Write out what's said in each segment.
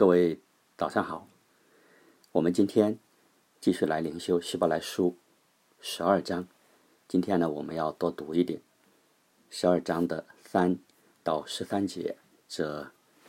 各位早上好，我们今天继续来灵修希伯来书12章。今天呢，我们要多读一点12章的3到13节，这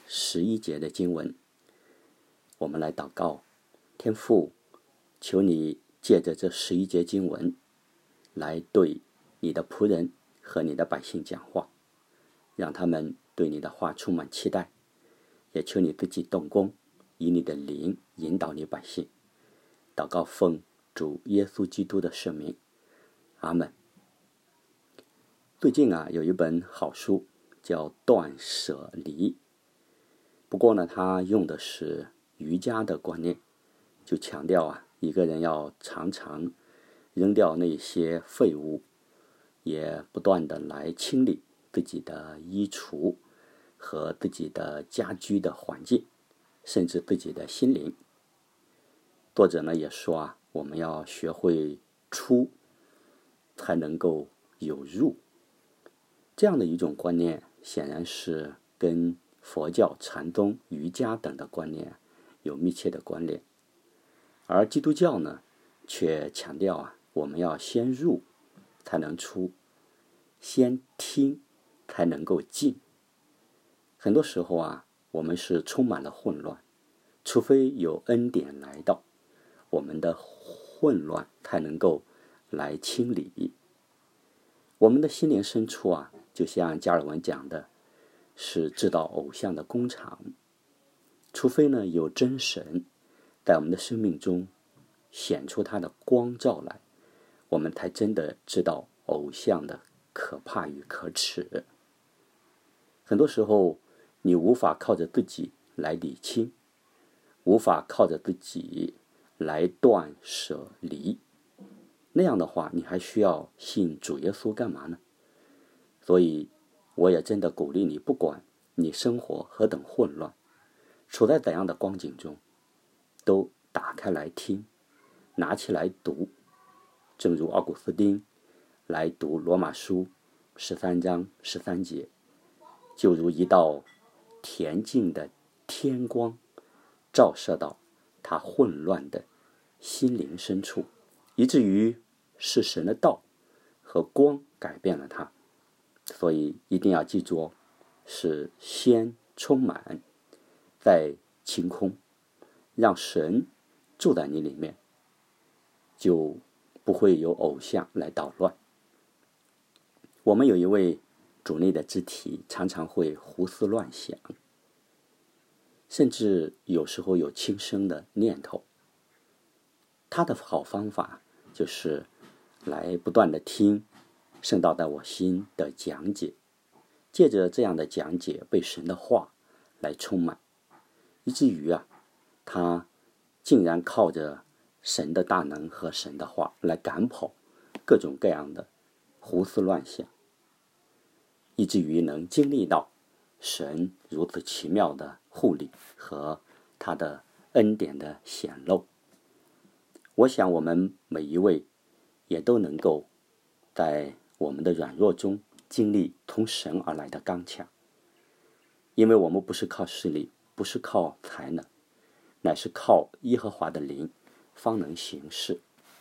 11节的经文。我们来祷告，天父，求你借着这11节经文来对你的仆人和你的百姓讲话，让他们对你的话充满期待，也求你自己动工，以你的灵引导你百姓。祷告奉主耶稣基督的圣名，阿们。最近有一本好书叫《断舍离》，不过呢，它用的是瑜伽的观念，就强调一个人要常常扔掉那些废物，也不断的来清理自己的衣橱和自己的家居的环境，甚至自己的心灵。作者呢也说我们要学会出，才能够有入。这样的一种观念，显然是跟佛教、禅宗、瑜伽等的观念有密切的关联。而基督教呢，却强调我们要先入才能出，先听才能够进。很多时候我们是充满了混乱，除非有恩典来到，我们的混乱才能够来清理。我们的心灵深处就像加尔文讲的，是制造偶像的工厂。除非呢有真神在我们的生命中显出他的光照来，我们才真的知道偶像的可怕与可耻。很多时候你无法靠着自己来理清，无法靠着自己来断舍离，那样的话你还需要信主耶稣干嘛呢？所以我也真的鼓励你，不管你生活何等混乱，处在怎样的光景中，都打开来听，拿起来读。正如奥古斯丁来读罗马书13章13节，就如一道恬静的天光照射到他混乱的心灵深处，以至于是神的道和光改变了他。所以一定要记住，是先充满，再清空，让神住在你里面，就不会有偶像来捣乱。我们有一位主内的肢体，常常会胡思乱想，甚至有时候有轻生的念头。他的好方法就是来不断的听圣道在我心的讲解，借着这样的讲解被神的话来充满，以至于他竟然靠着神的大能和神的话来赶跑各种各样的胡思乱想，以至于能经历到神如此奇妙的护理和他的恩典的显露。我想我们每一位也都能够在我们的软弱中经历从神而来的刚强，因为我们不是靠势力，不是靠才能，乃是靠耶和华的灵方能行事。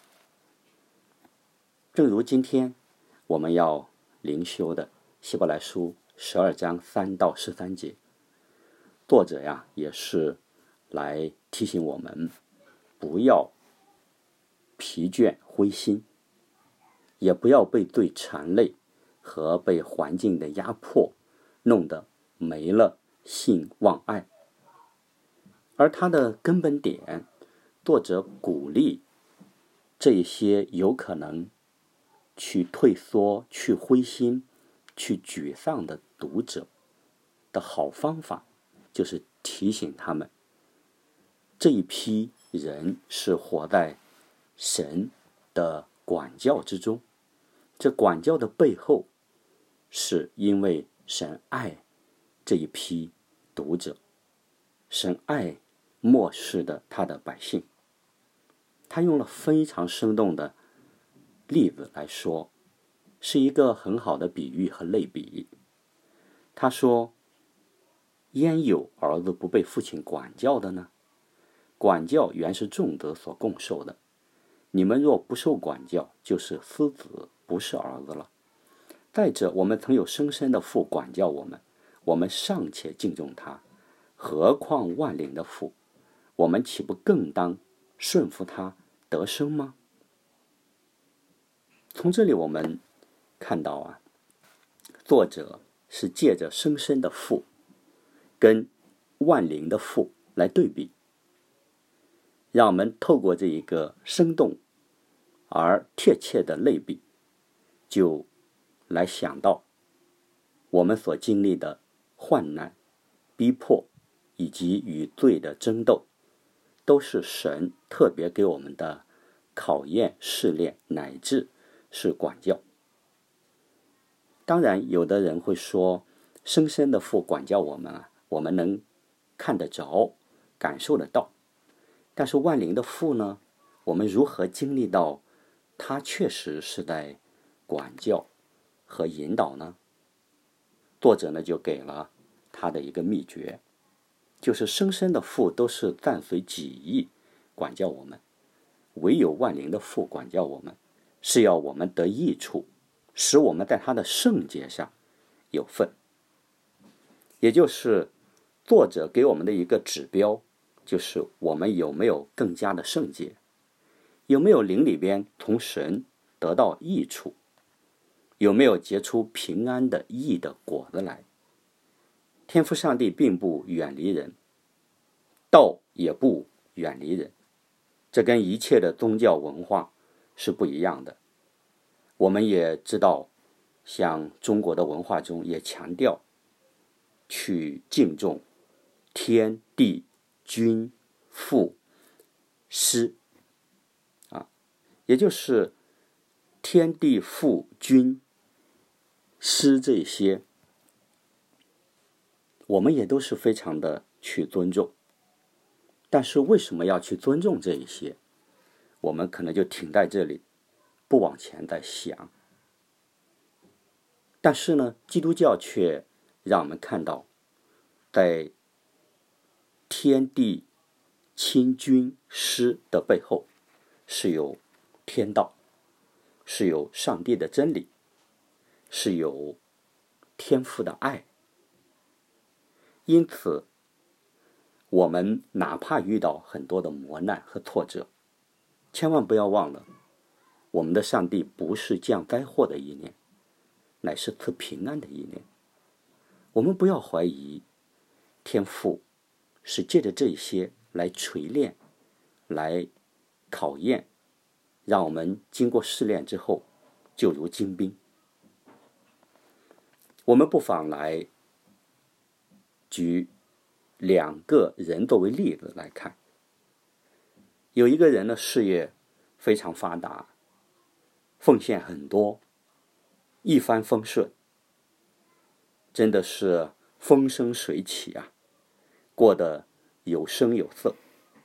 正如今天我们要灵修的希伯来书12章3到13节，作者也是来提醒我们不要疲倦灰心，也不要被罪缠累和被环境的压迫弄得没了信望爱。而他的根本点，作者鼓励这些有可能去退缩、去灰心、去沮丧的读者的好方法，就是提醒他们，这一批人是活在神的管教之中，这管教的背后是因为神爱这一批读者，神爱末世的他的百姓。他用了非常生动的例子来说，是一个很好的比喻和类比。他说焉有儿子不被父亲管教的呢？管教原是众德所共受的，你们若不受管教，就是私子，不是儿子了。再者，我们曾有生身的父管教我们，我们尚且敬重他，何况万灵的父？我们岂不更当顺服他得生吗？从这里我们看到作者是借着生身的父跟万灵的父来对比，让我们透过这一个生动而贴切的类比，就来想到我们所经历的患难、逼迫以及与罪的争斗，都是神特别给我们的考验、试炼，乃至是管教。当然，有的人会说，生身的父管教我们我们能看得着、感受得到。但是万灵的父呢，我们如何经历到他确实是在管教和引导呢？作者呢就给了他的一个秘诀，就是生身的父都是暂随己意管教我们，唯有万灵的父管教我们，是要我们得益处，使我们在他的圣洁上有份。也就是作者给我们的一个指标，就是我们有没有更加的圣洁，有没有灵里边从神得到益处，有没有结出平安的义的果子来。天父上帝并不远离人，道也不远离人，这跟一切的宗教文化是不一样的。我们也知道，像中国的文化中也强调去敬重天地君父师也就是天地父君师这些，我们也都是非常的去尊重。但是为什么要去尊重这一些？我们可能就停在这里，不往前再想。但是呢，基督教却让我们看到，在天地亲君师的背后，是有天道，是有上帝的真理，是有天父的爱。因此，我们哪怕遇到很多的磨难和挫折，千万不要忘了，我们的上帝不是降灾祸的意念，乃是赐平安的意念。我们不要怀疑天父是借着这些来锤炼，来考验，让我们经过试炼之后就如精兵。我们不妨来举两个人作为例子来看。有一个人的事业非常发达，奉献很多，一帆风顺，真的是风生水起过得有声有色。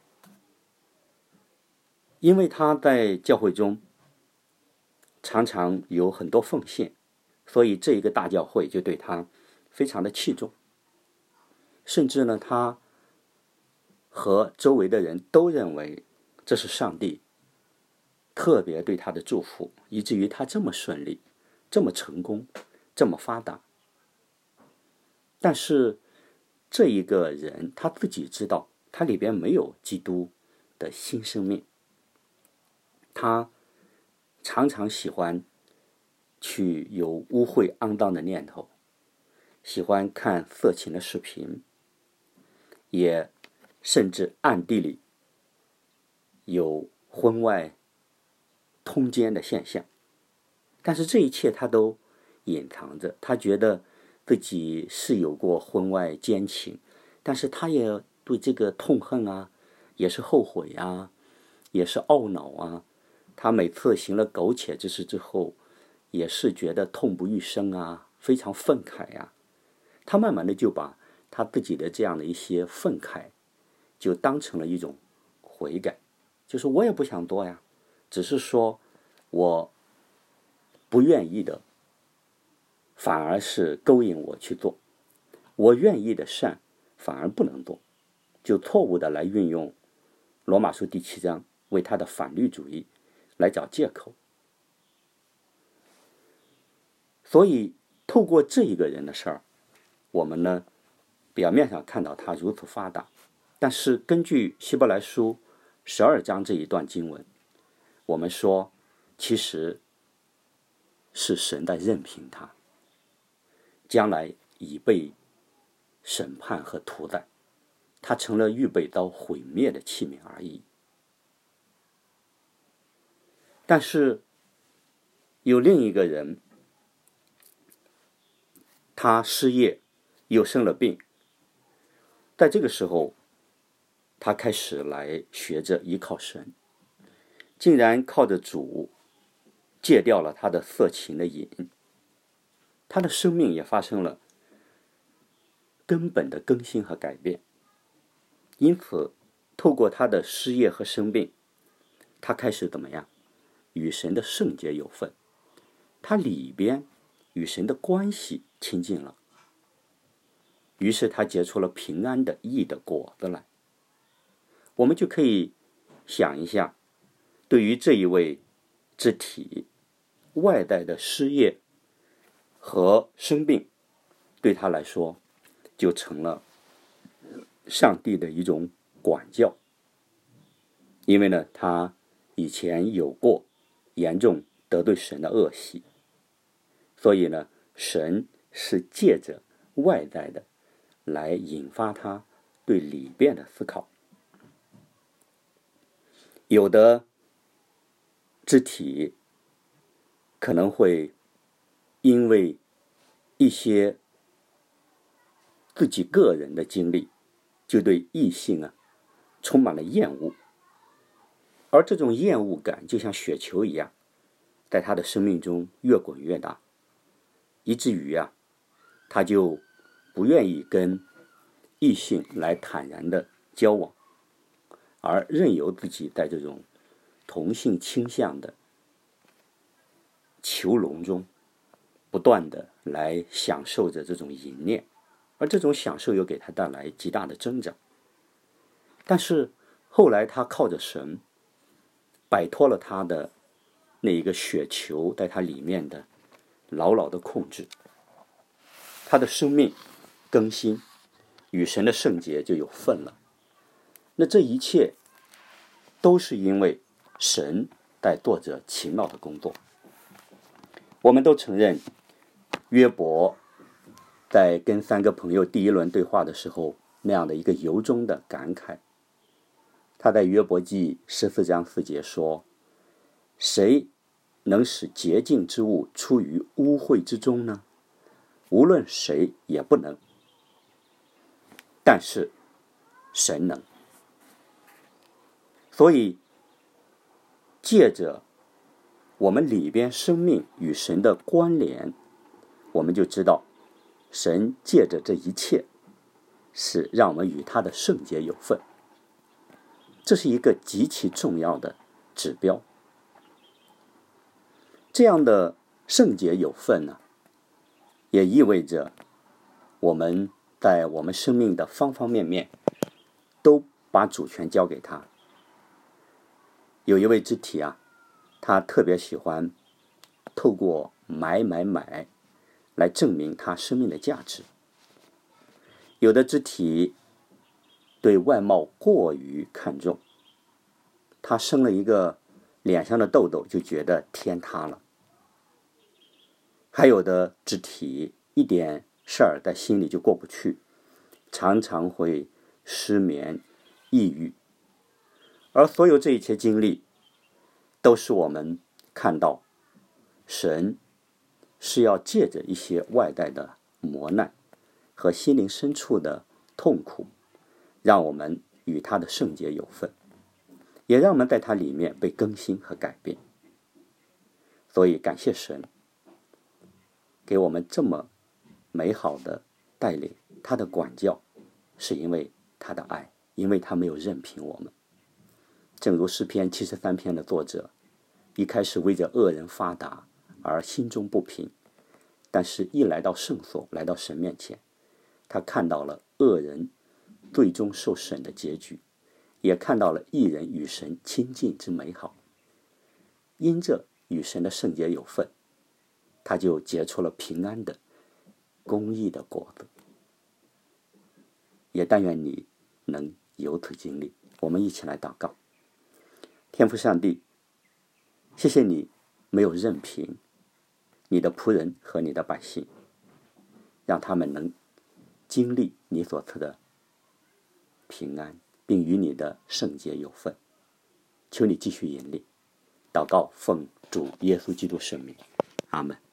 因为他在教会中常常有很多奉献，所以这一个大教会就对他非常的器重。甚至呢，他和周围的人都认为这是上帝特别对他的祝福，以至于他这么顺利，这么成功，这么发达。但是这一个人他自己知道，他里边没有基督的新生命。他常常喜欢去有污秽肮脏的念头，喜欢看色情的视频，也甚至暗地里有婚外通奸的现象。但是这一切他都隐藏着，他觉得自己是有过婚外奸情，但是他也对这个痛恨也是后悔也是懊恼他每次行了苟且之事之后，也是觉得痛不欲生非常愤慨他慢慢的就把他自己的这样的一些愤慨就当成了一种悔改，就是我也不想多只是说我不愿意的反而是勾引我去做，我愿意的善反而不能做，就错误的来运用罗马书第7章为他的反律主义来找借口。所以透过这一个人的事儿，我们呢表面上看到他如此发达，但是根据希伯来书12章这一段经文，我们说其实是神在任凭他，将来已被审判和屠宰，他成了预备遭毁灭的器皿而已。但是有另一个人，他失业又生了病，在这个时候他开始来学着依靠神，竟然靠着主戒掉了他的色情的瘾，他的生命也发生了根本的更新和改变。因此透过他的失业和生病，他开始怎么样？与神的圣洁有份，他里边与神的关系亲近了，于是他结出了平安的义的果子来。我们就可以想一下，对于这一位肢体，外在的失业和生病对他来说就成了上帝的一种管教。因为呢，他以前有过严重得罪神的恶习，所以呢，神是借着外在的来引发他对里边的思考。有的肢体可能会因为一些自己个人的经历，就对异性充满了厌恶，而这种厌恶感就像雪球一样，在他的生命中越滚越大，以至于他就不愿意跟异性来坦然的交往，而任由自己在这种同性倾向的囚笼中不断的来享受着这种淫念，而这种享受又给他带来极大的增长。但是后来他靠着神摆脱了他的那一个雪球在他里面的牢牢的控制，他的生命更新，与神的圣洁就有份了。那这一切都是因为神在做着奇妙的工作。我们都承认约伯在跟3个朋友第一轮对话的时候那样的一个由衷的感慨。他在约伯记14章4节说，谁能使洁净之物出于污秽之中呢？无论谁也不能，但是神能。所以借着我们里边生命与神的关联，我们就知道神借着这一切是让我们与他的圣洁有份，这是一个极其重要的指标。这样的圣洁有份呢，也意味着我们在我们生命的方方面面都把主权交给他。有一位肢体他特别喜欢透过买来证明他生命的价值。有的肢体对外貌过于看重，他生了一个脸上的痘痘就觉得天塌了。还有的肢体一点事儿在心里就过不去，常常会失眠抑郁。而所有这一切经历都是我们看到神是要借着一些外在的磨难和心灵深处的痛苦，让我们与他的圣洁有份，也让我们在他里面被更新和改变。所以感谢神给我们这么美好的带领，他的管教是因为他的爱，因为他没有任凭我们。正如诗篇73篇的作者一开始为着恶人发达而心中不平，但是一来到圣所，来到神面前，他看到了恶人最终受审的结局，也看到了义人与神亲近之美好。因这与神的圣洁有份，他就结出了平安的、公义的果子。也但愿你能有此经历。我们一起来祷告。天父上帝，谢谢你没有任凭你的仆人和你的百姓，让他们能经历你所赐的平安，并与你的圣洁有份。求你继续引领。祷告奉主耶稣基督圣名，阿们。